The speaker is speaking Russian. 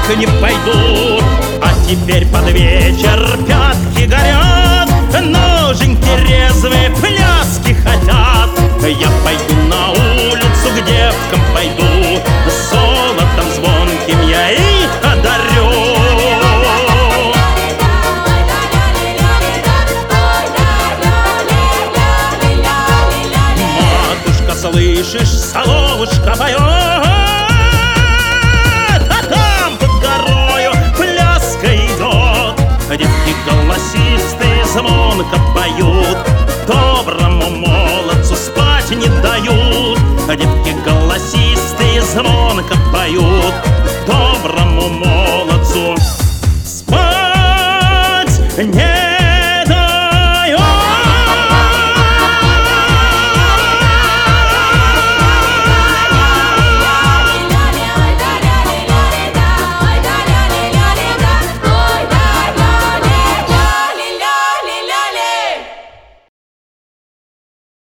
не пойдут. А теперь под вечер пятки горят, ноженьки резвые пляски хотят. Я пойду на улицу к девкам пойду, золотом звонким я их одарю. Матушка, слышишь, соловушка поет, а там под горою пляска идет. Девки голосистые звонко поют, доброму молодцу спать не дают. Девки голосистые звонко поют, доброму молодцу спать не